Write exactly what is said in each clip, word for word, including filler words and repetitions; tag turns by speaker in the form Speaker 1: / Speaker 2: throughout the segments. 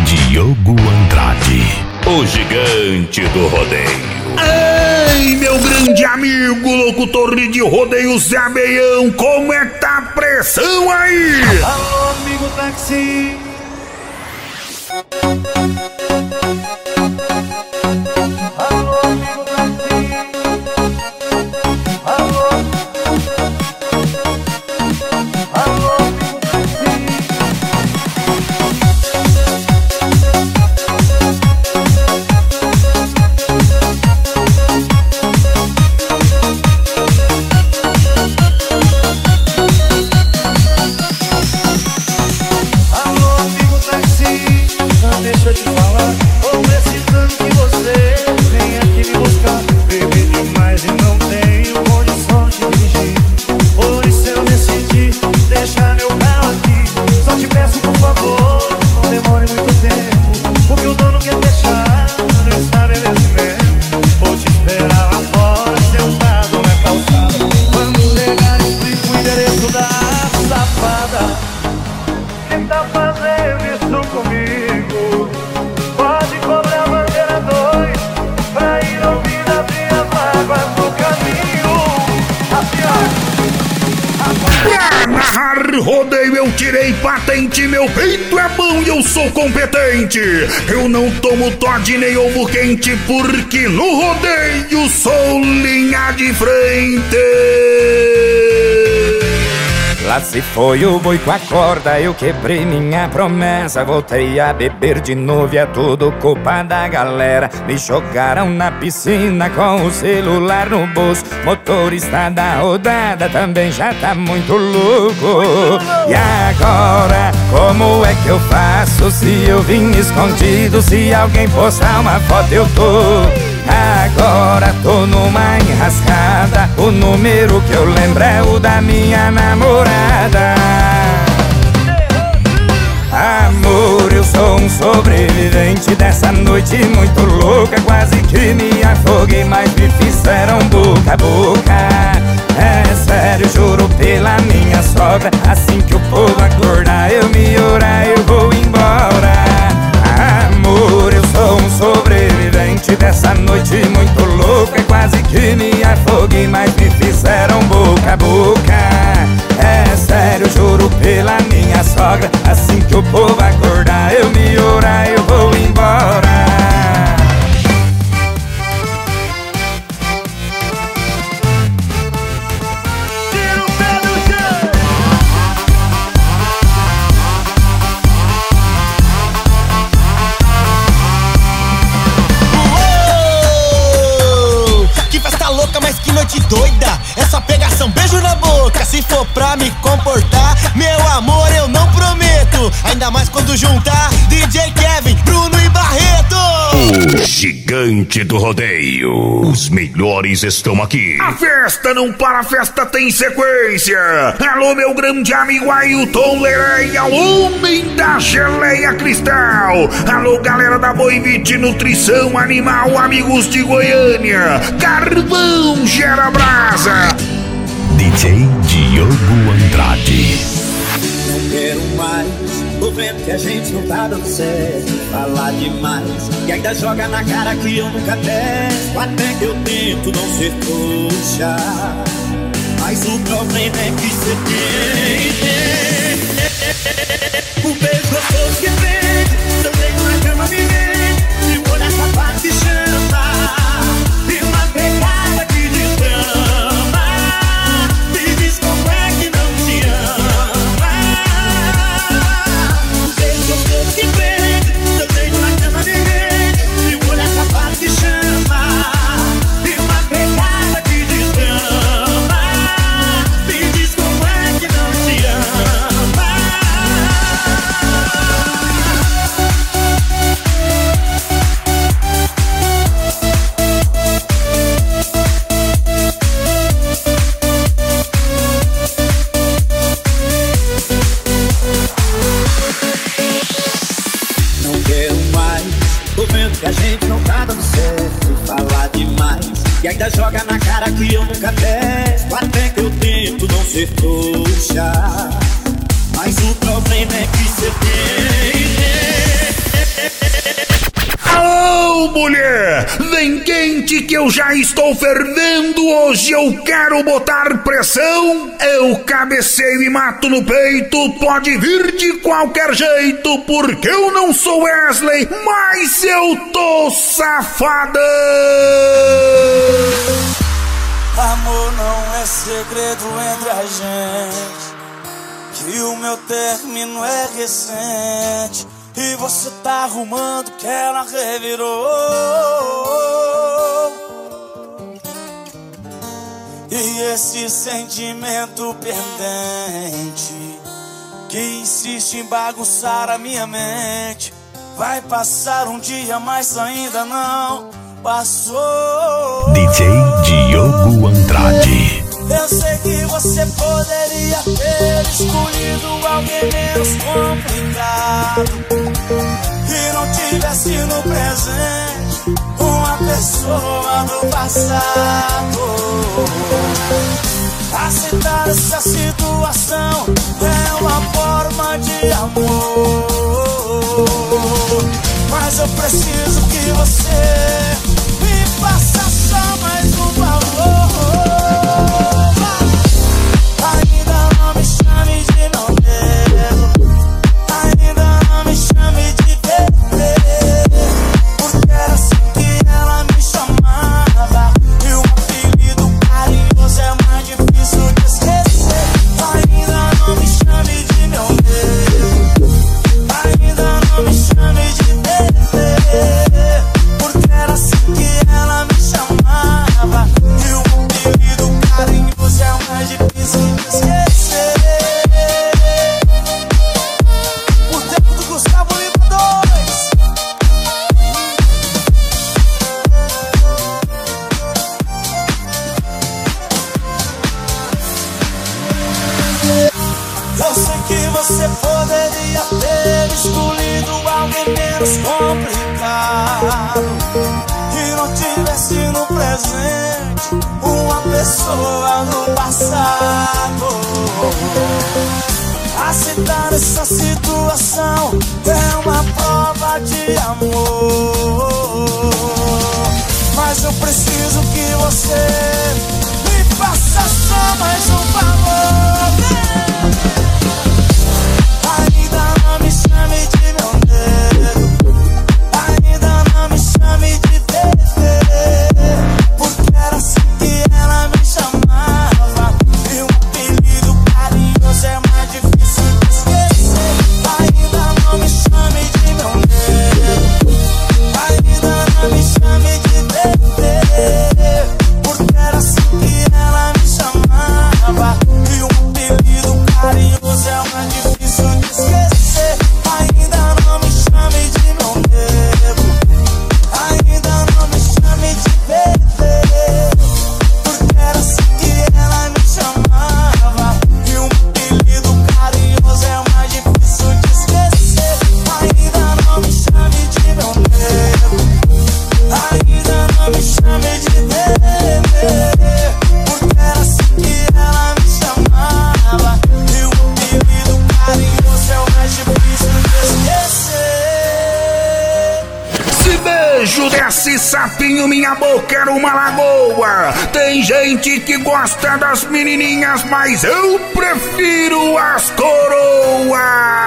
Speaker 1: Diogo Andrade, o gigante do rodeio.
Speaker 2: Ei, meu grande amigo, locutor de rodeio Zé Abeião, como é que tá a pressão aí?
Speaker 3: Alô, amigo táxi. Alô, amigo táxi. Alô. Alô, amigo táxi. Deixa eu te falar, tô precisando que você venha aqui me buscar. Bebi demais e não tenho condição de dirigir. Por isso eu decidi deixar meu carro aqui. Só te peço por favor, não demore muito tempo, porque o dono quer fechar no estabelecimento. Vou te esperar lá fora, sentado na calçada. Quando chegar explico o endereço da safada. Quem tá fazendo isso comigo? Pode cobrar a bandeira dois pra ir ouvir abrir as águas no caminho.
Speaker 2: Pra narrar rodeio eu tirei patente, meu peito é bom e eu sou competente. Eu não tomo Todd nem ovo quente, porque no rodeio sou linha de frente.
Speaker 4: Lá se foi o boi com a corda, eu quebrei minha promessa. Voltei a beber de novo e é tudo culpa da galera. Me jogaram na piscina com o celular no bolso. Motorista da rodada também já tá muito louco. E agora, como é que eu faço se eu vim escondido? Se alguém postar uma foto eu tô... Agora tô numa enrascada. O número que eu lembro é o da minha namorada. Amor, eu sou um sobrevivente dessa noite muito louca. Quase que me afoguei, mas me fizeram boca a boca. É sério, juro pela minha sogra. Assim que o povo acordar, eu me orar, eu vou embora. Amor, eu sou um sobrevivente dessa noite muito louca. Quase que me afoguei, mas me fizeram boca a boca. É sério, juro pela minha sogra. Assim que o povo acordar, eu me orar, eu vou embora.
Speaker 5: Mas que noite doida, essa pegação, beijo na boca. Se for pra me comportar, meu amor, eu não prometo. Ainda mais quando juntar D J Kevin, Bruno e Barreto.
Speaker 1: O gigante do rodeio. Os melhores estão aqui.
Speaker 2: A festa não para, a festa tem sequência. Alô, meu grande amigo Ailton Lereia, o homem da geleia cristal. Alô, galera da Boivite Nutrição Animal, amigos de Goiânia. Carvão gera brasa.
Speaker 1: D J Diogo Andrade.
Speaker 6: Não quero mais, tô vendo que a gente não tá dando certo. Falar demais, e ainda joga na cara que eu nunca testo. Até que eu tento não ser trouxa, mas o problema é que cê tem. O beijo gostoso que vem, eu tenho na cama me vem. Se for nessa parte me chama, e uma pegada que desgrama. Me diz como é que não te ama. O beijo gostoso que vem, eu tenho na cama me vem. Se for nessa parte me chama, e uma pegada que desgrama. Me diz como é que não te ama. Que a gente não tá dando certo, falar demais e ainda joga na cara que eu nunca testo. Até que eu tento não ser trouxa, mas o problema é que cê tem.
Speaker 2: mulher, vem quente que eu já estou fervendo. Hoje eu quero botar pressão. Eu cabeceio e mato no peito. Pode vir de qualquer jeito, porque eu não sou Wesley, mas eu tô safadão.
Speaker 7: Amor não é segredo entre a gente, que o meu término é recente. E você tá arrumando que ela revirou. E esse sentimento pendente que insiste em bagunçar a minha mente vai passar um dia, mas ainda não passou.
Speaker 1: D J Diogo Andrade.
Speaker 7: Eu sei que você poderia ter escolhido alguém menos complicado e não tivesse no presente uma pessoa do passado. Aceitar essa situação é uma forma de amor, mas eu preciso que você me faça só mais um favor. Ainda não me chame de meu nego, ainda não me chame de bebê, porque era assim que ela me chamava, e o apelido carinhoso é mais difícil de esquecer. Ainda não me chame de meu nego, ainda não me chame de bebê, porque era assim que ela me chamava, e o apelido carinhoso é mais difícil de esquecer. Por tempo do Gustavo Lima dois. Eu sei que você poderia ter escolhido alguém menos complicado e não tivesse no presente uma pessoa no passado. Aceitar essa situação é uma prova de amor, mas eu preciso que você me faça só mais um favor. Ainda não me chame de meu nego, ainda não me chame de bebê, porque era assim que ela me chamava, e um apelido carinhoso é mais difícil de esquecer. Ainda não me chame de meu nego, ainda não me chame de bebê, porque era assim que ela me chamava, e um apelido carinhoso é mais difícil de esquecer. Ainda não me chame de meu nego, ainda não me chame de bebê, porque era assim que ela me chamava, e um apelido carinhoso é mais difícil de esquecer. Ainda não me chame de meu nego, ainda não me chame de bebê, porque era assim que ela me chamava, e o apelido carinhoso é o mais difícil de esquecer.
Speaker 2: Se beijo desse sapinho, minha boca era uma lagoa. Tem gente que gosta das menininhas, mas eu prefiro as coroas.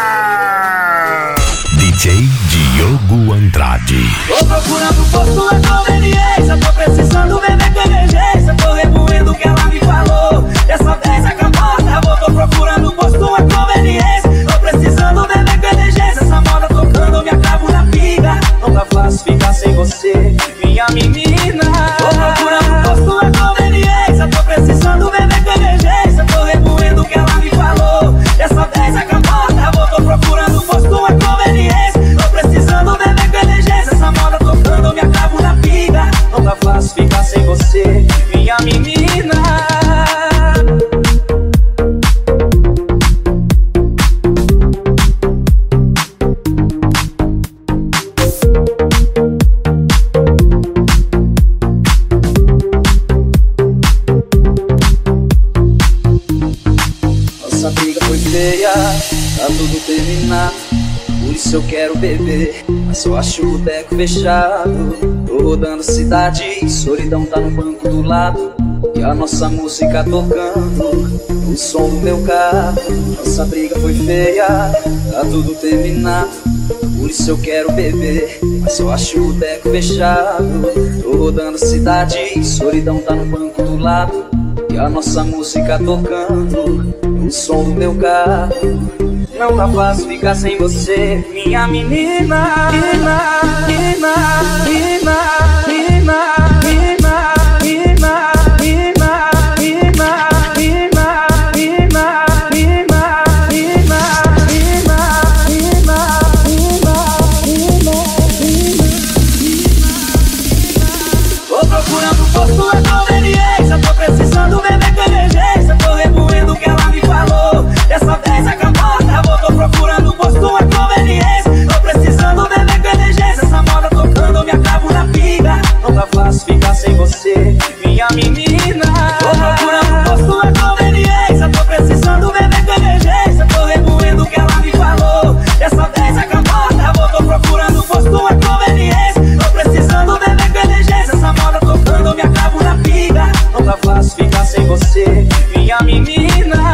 Speaker 1: D J Diogo Andrade.
Speaker 6: Tô procurando posto a conveniência, tô precisando beber com emergência, tô remoendo o que ela me falou. Dessa vez acabou, tá bom, tô procurando posto a conveniência, tô precisando beber com emergência, essa moda tocando me acabo na pica. Não tá fácil ficar sem você, minha menina. Tô procurando posto a conveniência, tô precisando beber com emergência, tô remoendo o que ela me falou. Dessa vez acabou, tá bom, tô procurando posto a conveniência, tô precisando beber com emergência, essa moda tocando me acabo na pica. Não tá fácil ficar sem você, minha menina.
Speaker 8: Nossa briga foi feia, tá tudo terminado, por isso eu quero beber, mas só acho o boteco fechado. rodando a cidade, solidão tá no banco do lado e a nossa música tocando o som do meu carro. Nossa briga foi feia, tá tudo terminado, por isso eu quero beber, mas eu acho o boteco fechado. Tô rodando a cidade, solidão tá no banco do lado e a nossa música tocando o som do meu carro. Não tá fácil ficar sem você, minha menina. Menina, menina, menina, menina, menina, menina, menina, menina, menina, menina, menina, menina, menina, menina. Tô procurando por sua conveniência, tô precisando beber com emergência, tô remoendo o que ela me falou. Dessa vez acabou. Tô procurando por sua conveniência, tô precisando beber com emergência. Essa moda tocando, eu me acabo na vida. Não tá fácil ficar sem você, minha menina. Tô procurando por sua conveniência, tô precisando beber com emergência, tô remoendo o que ela me falou. Dessa vez acabou, tá bom? Tô procurando por sua conveniência, tô precisando beber com emergência. Essa moda tocando, eu me acabo na vida. Não tá fácil ficar sem você, minha menina.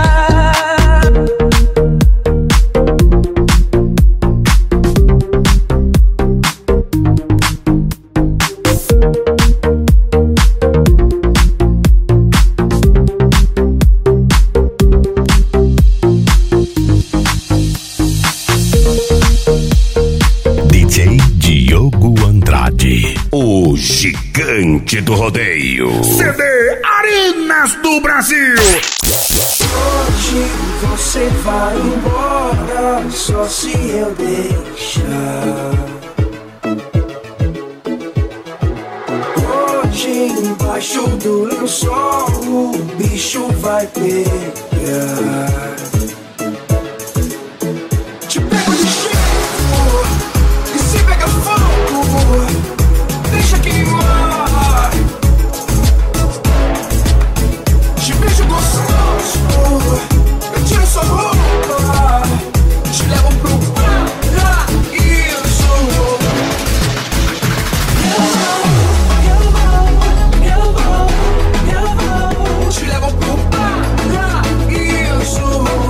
Speaker 1: O gigante do rodeio.
Speaker 2: C D Arenas do Brasil.
Speaker 3: Hoje você vai embora, só se eu deixar. Hoje embaixo do lençol o bicho vai pegar. Te pego de jeito e se pega fogo, deixa queimar. Te beijo gostoso, eu tiro sua roupa, te levo pro paraíso. Eu vou, eu vou, eu vou, eu vou, te levo pro paraíso.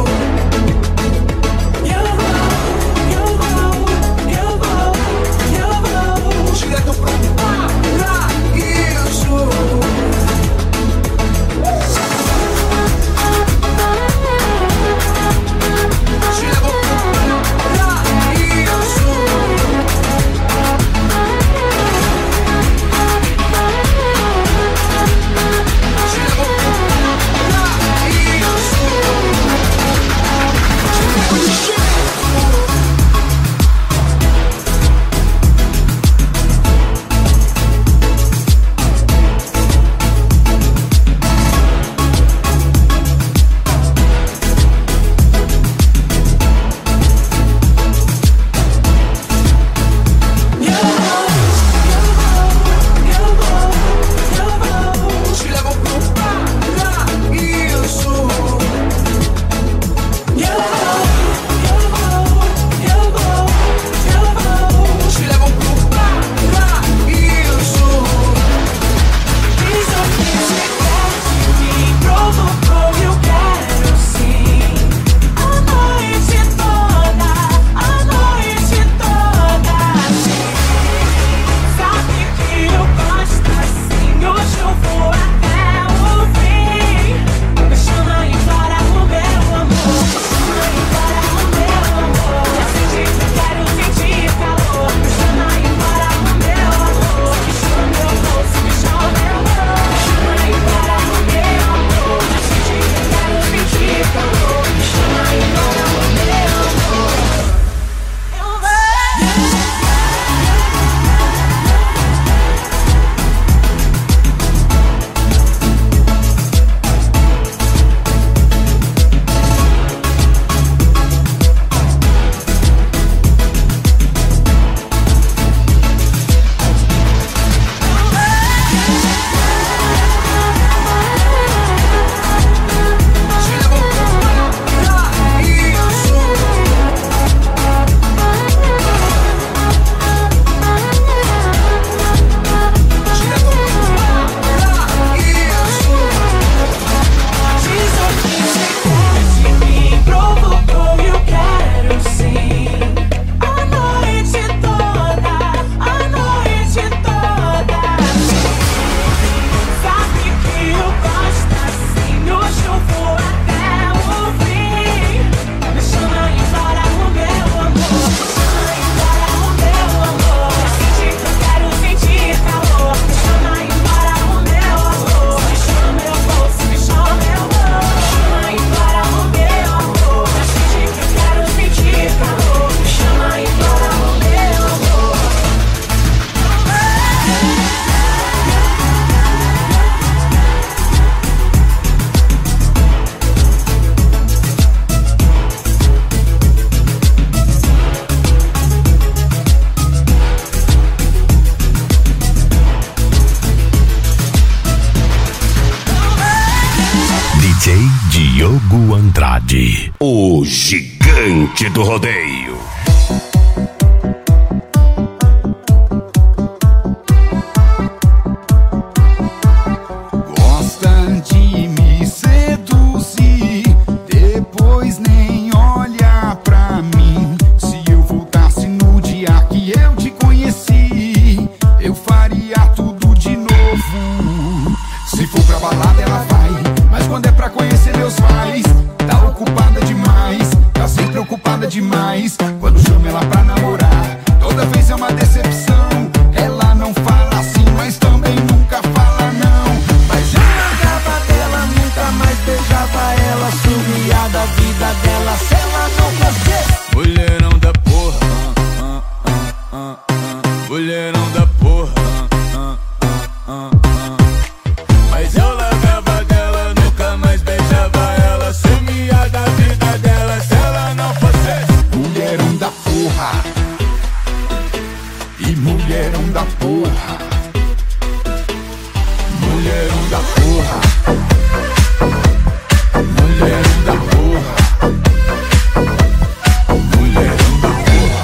Speaker 1: gigante do rodeio.
Speaker 4: Gosta de me seduzir, depois nem olha pra mim. Se eu voltasse no dia que eu te conheci, eu faria tudo de novo. Se for pra balada ela vai, mas quando é pra conhecer meus pais, tá ocupada demais, tá sempre ocupada demais. Quando chamo ela pra namorar, toda vez é uma decepção. Ela não fala assim, mas também nunca fala não. Mas eu largava dela, nunca mais beijava ela, sumia da vida dela se ela não fosse. Mulherão da porra, ah, ah, ah, ah. Mulherão da porra, ah, ah, ah, ah. Mas eu largava dela, nunca mais beijava ela, sumia da vida dela se ela não fosse. Mulherão da porra, e mulherão da porra, mulherão da porra, mulherão da porra, mulherão da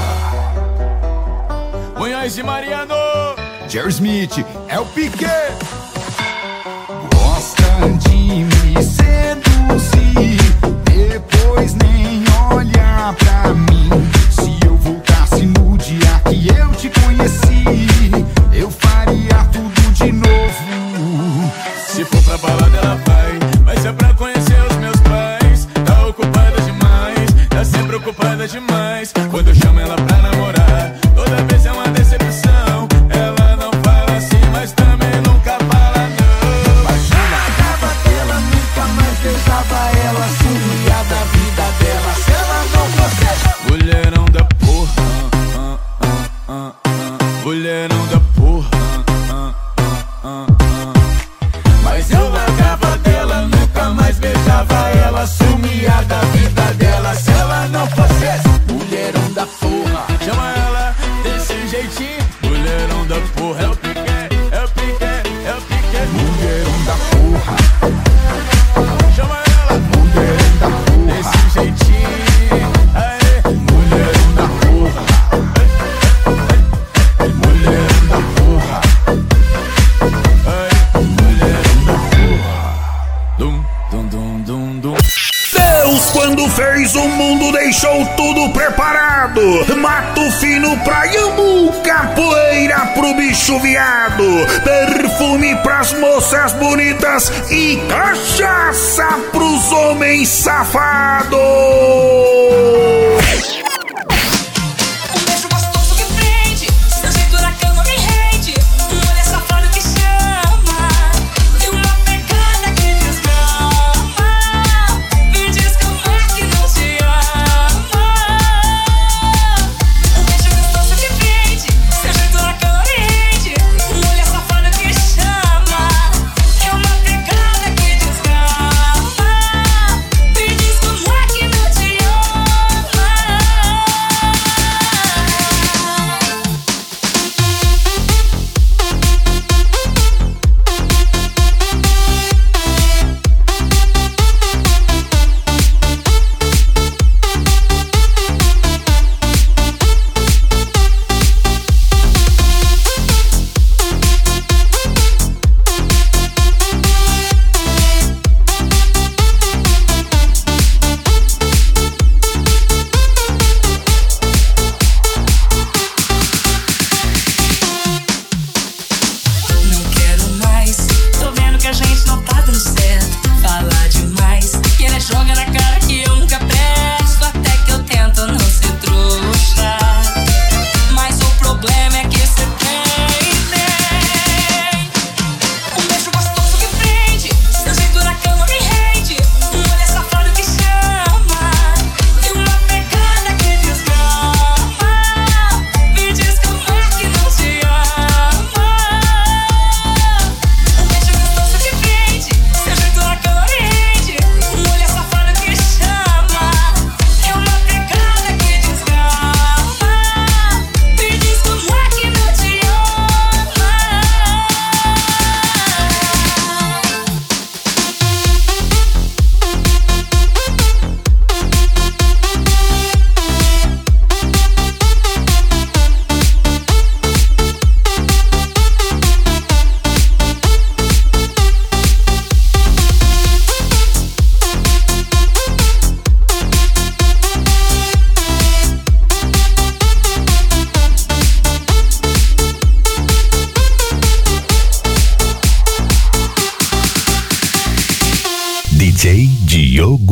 Speaker 4: porra. Munhoz e Mariano, Jerry Smith, é o Piquet. Gosta de me seduzir, depois nem olha pra mim. Se eu voltasse no dia que eu te conheci, eu faria tudo de novo. Se for pra balada ela vai, mas se é pra conhecer os meus pais, tá ocupada demais, tá sempre ocupada demais. Quando eu chamo ela pra namorar, toda vez é uma decepção. Ela não fala assim, mas também nunca fala não. Mas eu largava dela, nunca mais beijava ela, sumia da vida dela se ela não fosse. Mulherão da porra, ah, ah, ah, ah. Mulherão da porra, ah, ah, ah, ah. Mas eu largava dela, nunca mais beijava ela, sumia da vida dela se ela não fosse. Mulherão da porra, chama ela desse jeitinho. Mulherão da porra, é o Piquet, é o Piquet, é o Piquet. Mulherão da porra, chama ela, mulherão da porra, desse jeitinho. Aê, mulherão da porra, mulherão da porra, aê, mulherão da porra. Dum, dum, dum, dum, dum.
Speaker 2: Deus, quando fez o mundo, deixou tudo preparado. Mato fino pra Iambu, capoeira pro bicho viado, perfume pras moças bonitas e cachaça pros homens safados.
Speaker 9: Um beijo gostoso que prende, seu jeito na cama me rende. Um olhar safado que chama, e uma pegada que desgrama. Me diz como é que não te ama. Um beijo gostoso que prende, seu jeito na cama me rende. Um olhar safado que chama, e uma pegada que desgrama. Me diz como é que não te ama.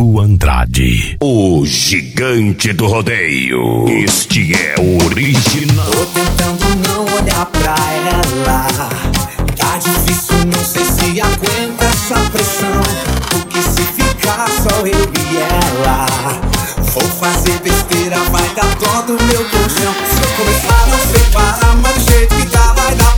Speaker 1: Tiago Andrade, o gigante do rodeio. Este é o original.
Speaker 7: Tô tentando não olhar pra ela. Tá difícil, não sei se aguenta essa pressão. Porque se ficar só eu e ela, vou fazer besteira, vai dar dó do meu colchão. Se eu começar a não sei parar, mas do jeito que tá vai dar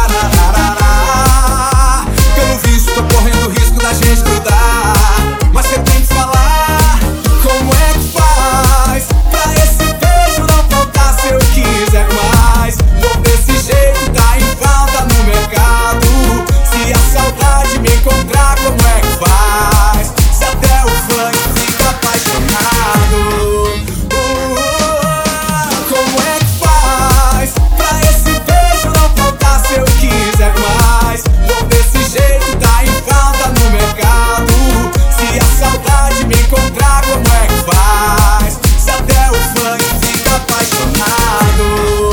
Speaker 7: parará. Pelo visto tô correndo risco da gente grudar. Mas você tem que falar como é que faz pra esse beijo não faltar se eu quiser mais. Vou desse jeito, tá em falta no mercado. Se a saudade me encontrar, como é que faz? Se até o funk fica apaixonado. uh, Como é que faz pra esse beijo não faltar se eu quiser mais? Vou desse jeito, tá em falta no mercado. Se a saudade me encontrar, como é que faz? Se até o funk fica apaixonado.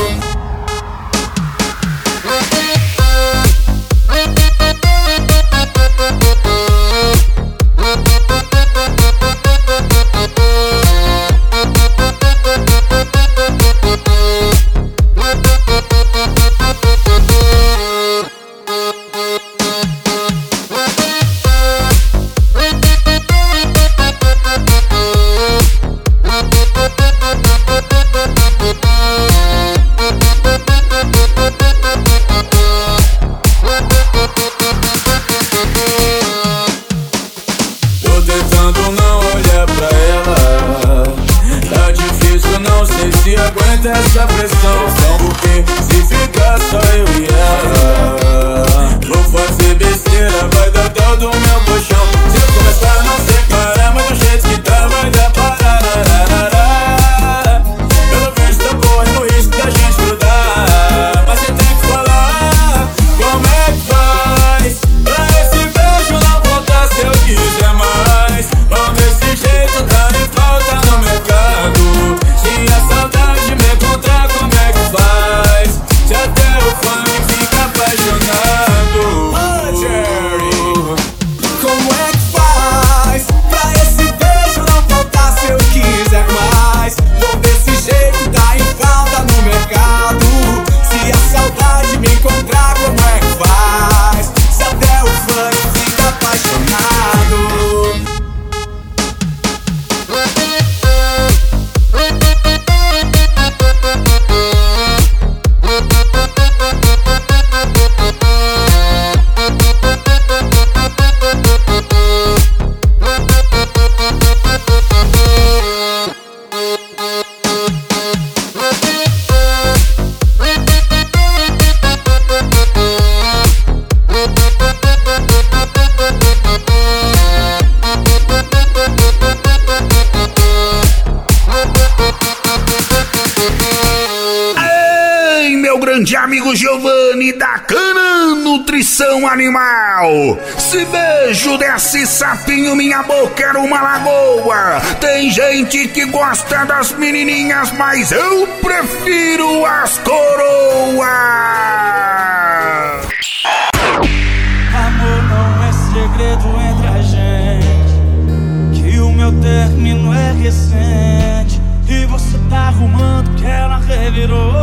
Speaker 3: Tô tentando não olhar pra ela. Tá difícil, não sei se aguenta essa pressão. Porque se ficar só eu e ela, vou fazer besteira, vai dar dó do meu colchão. Se eu começar a não sei parar, mas do jeito que tá vai dar parará. Pelo visto tô correndo risco da gente grudar. Mas você tem que falar como é que faz pra esse beijo não voltar se eu quiser mais. Bom, desse jeito tá em falta no mercado. Se a saudade me encontrar, como é que faz? Se até o funk fica apaixonado. Oh, Jerry. Como é que faz pra esse beijo não faltar se eu quiser mais? Bom, desse jeito tá em falta no mercado. Se a saudade me encontrar, como é que faz? Se até o funk fica apaixonado.
Speaker 2: Ei, meu grande amigo Giovanni da Cana Nutrição Animal. Se beijo desse sapinho, minha boca era uma lagoa. Tem gente que gosta das menininhas, mas eu prefiro as coroas.
Speaker 3: Amor, não é segredo entre a gente que o meu término é recente. E você tá arrumando que ela revirou.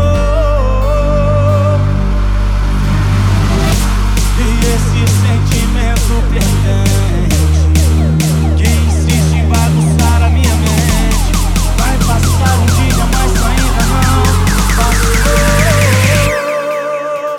Speaker 3: E esse sentimento perdente que insiste em bagunçar a minha mente vai passar um dia, mas ainda não passou.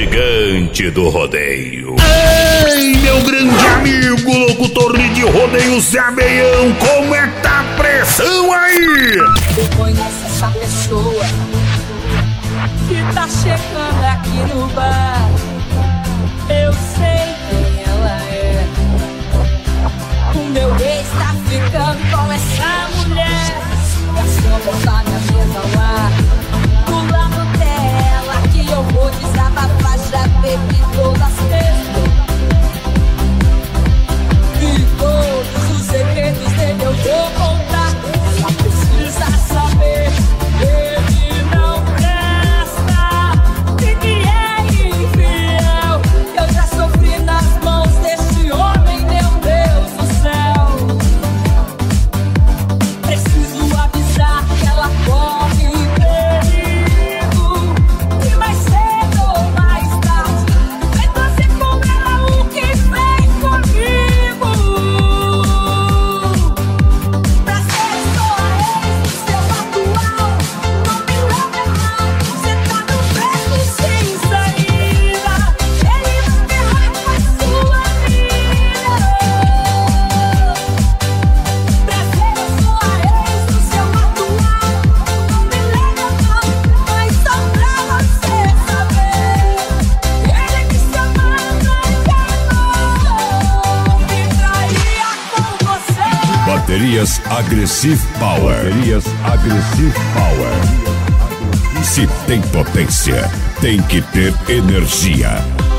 Speaker 1: gigante do rodeio.
Speaker 2: Ei, meu grande amigo, locutor de rodeio Zé Abelhão, como é que tá a pressão aí?
Speaker 9: Eu conheço essa pessoa que tá chegando aqui no bar. Eu sei quem ela é. O meu ex tá ficando com essa mulher. É só botar minha mesa lá do lado dela que eu vou desabafar. Já bebi todas as vezes e todos os segredos dele eu vou contar. Ela precisa saber que ele não presta e que é infiel. Eu já sofri nas mãos deste homem, meu Deus do céu. Preciso avisar que ela corre perigo e mais cedo ou mais tarde vai fazer com ela o que fez comigo. Pra ser só a ex do seu atual, não me leva mal. Cê tá no beco sem saída, ele vai ferrar com a sua vida. Pra ser só a ex do seu atual, não me leva mal. Mas só pra você saber, ele me chamava de amor e traía com você.
Speaker 1: Baterias Aggressive Power. Baterias Aggressive Power. Se tem potência, tem que ter energia.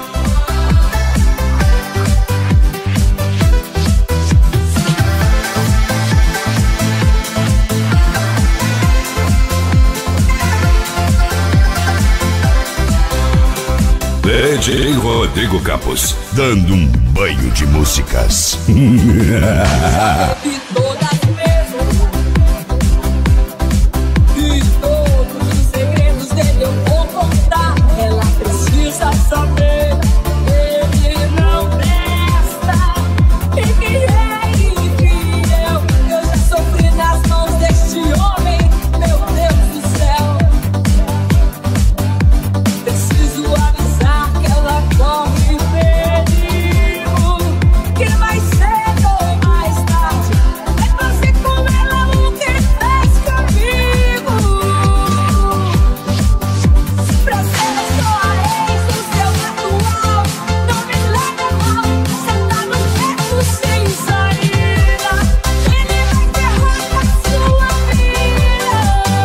Speaker 1: D J Rodrigo Campos, dando um banho de músicas.
Speaker 9: Bebi todas as vezes e todos os segredos dele eu vou contar. Ela precisa saber que ele não presta e que é infiel. Eu já sofri nas mãos deste homem, meu Deus do céu. Preciso avisar que ela corre perigo, que mais cedo ou mais tarde vai fazer com ela o que fez comigo. Pra ser só a ex do seu atual, não me leva mal. Cê tá no beco sem saída, ele vai ferrar com a sua vida.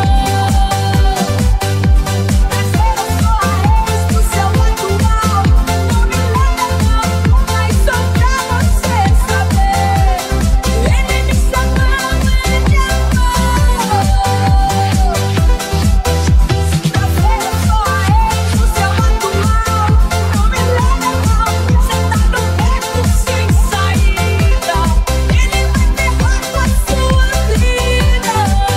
Speaker 9: Pra ser só a ex do seu atual, não me leva mal. Mas só pra você saber, ele me chamava de amor. Pra ser só a ex do seu atual, não me leva mal. Cê tá no beco sem saída, ele vai ferrar com a sua vida.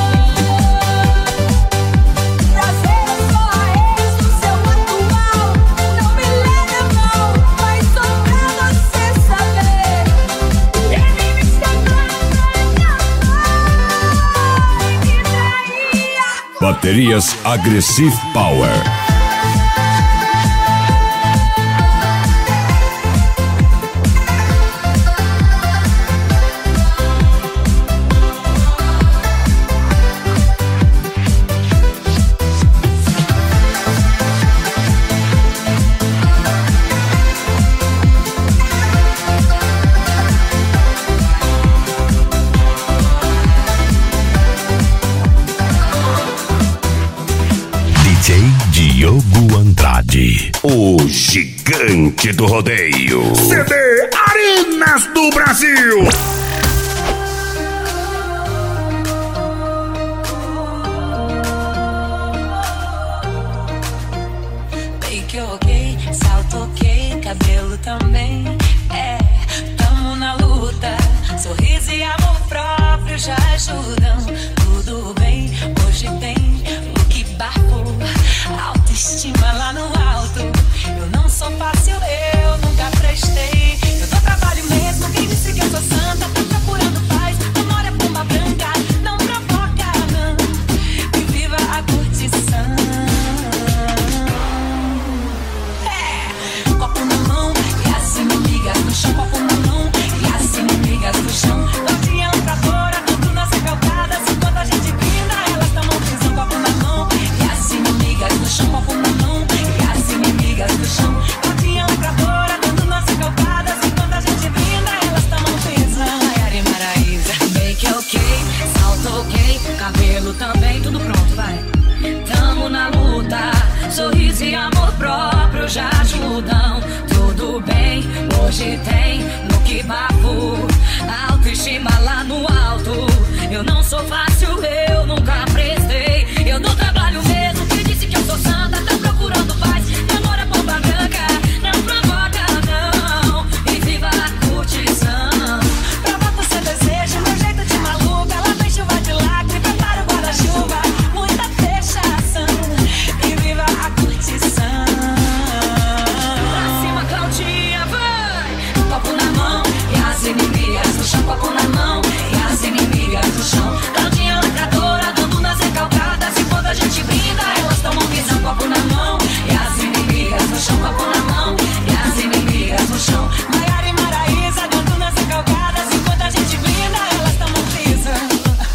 Speaker 9: Pra ser só a ex do seu atual, não me leva mal. Mas só pra você saber, ele me chamava de amor e me traía.
Speaker 1: Baterias Aggressive Power. D J Diogo Andrade, o gigante do rodeio.
Speaker 2: C D Arenas do Brasil.
Speaker 9: Pique ok, salto ok, cabelo também. É, tamo na luta. Sorriso e amor próprio já ajudam. Tudo bem, hoje tem o que bafo. Autoestima lá no alto. Eu não sou fácil, eu nunca prestei. Eu dou trabalho mesmo, quem disse que eu sou santa? Tá procurando paz, amor é pomba branca. Não provoca, não. E viva a curtição. É. dinheiro já ajudam. Tudo bem, hoje tem no que bafo. Autoestima lá no alto. Eu não sou fácil, eu nunca prestei. Eu não trabalho mesmo, quem disse que eu sou santa? Tá procurando paz, meu amor é bomba branca. Não provoca não, e viva a curtição.
Speaker 7: Provoca o seu desejo, meu jeito de maluca. Lá vem chuva de lacre, prepara o guarda-chuva. Muita fechação, e viva a curtição.
Speaker 9: Pra cima, Claudinha, vai! Copo na mão, e as inimigas no chão. Copo na mão, e as inimigas no chão. Claudinha lacradora, dando nas recalcadas. E quando a gente brinda, elas tomam visão. Copo na mão, e as inimigas no chão. Copo na mão, e as inimigas no chão.
Speaker 7: Maiara e Maraísa, dando nas recalcadas. Enquanto a gente brinda, elas tomam visão.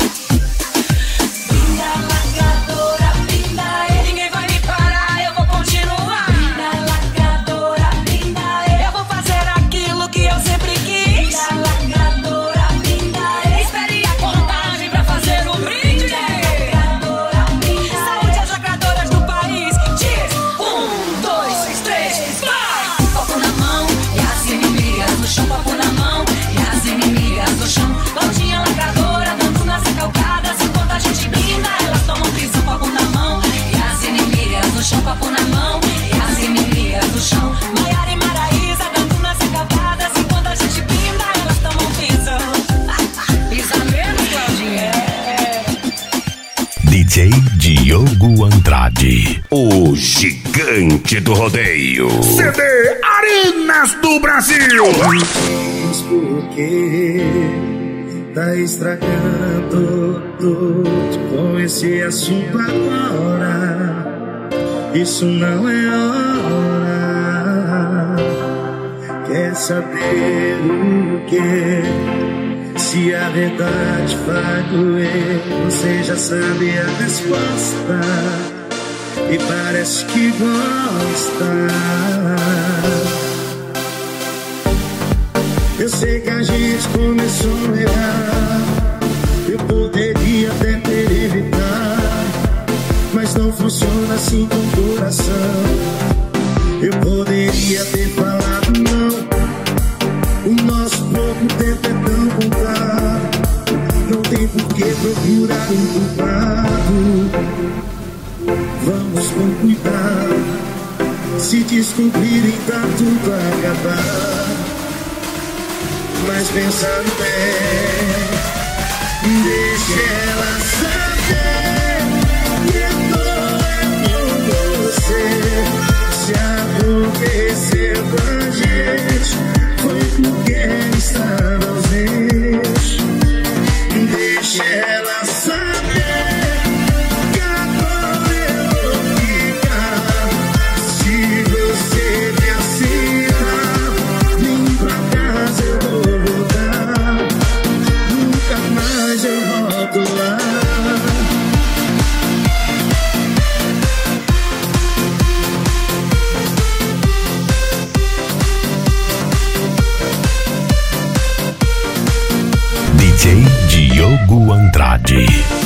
Speaker 7: Brinda, lacradora, brinda, é.
Speaker 9: Ninguém vai me parar, eu vou continuar.
Speaker 7: Brinda, lacradora, brinda, é.
Speaker 9: Eu vou fazer aquilo que eu sempre quis.
Speaker 7: Brinda, lacradora, brinda, é.
Speaker 9: Espere a contagem pra fazer o brinde.
Speaker 7: Lacradora, brinda, é.
Speaker 9: Saúde às lacradoras do país. Diz um, dois, três, vai! Copo na mão e as inimigas no chão. Copo na mão e as inimigas no chão. Claudinha lacradora, dando nas recalcadas. Enquanto a gente brinda, elas tomam prisão. Copo na mão e as inimigas no chão. Copo na mão e as inimigas no chão.
Speaker 7: Maiara e Maraísa, dando nas recalcadas. Enquanto a gente brinda, elas tomam visão.
Speaker 9: Pisa menos, Claudinha.
Speaker 1: D J Diogo Andrade, o gigante do rodeio.
Speaker 2: C D Arenas do Brasil.
Speaker 3: Mas por que tá estragando tudo com esse assunto agora? Isso não é hora. Quer saber o que? Se a verdade vai doer, você já sabe a resposta e parece que gosta. Eu sei que a gente começou a errar, eu poderia até ter evitado, mas não funciona assim com o coração. Eu poderia ter falado não, o nosso pouco tempo é tão contado, não tem por que procurar um culpado. Vamos com cuidado, se descobrirem tá tudo a acabar. Mas pensando bem, deixa ela saber que eu tô é com você. Se aconteceu com a gente, foi porque ela estava ausente. Deixa ela saber que agora eu vou ficar. Se você me aceitar, vem pra casa, eu vou voltar. Nunca mais eu volto lá.
Speaker 1: D J Diogo Andrade.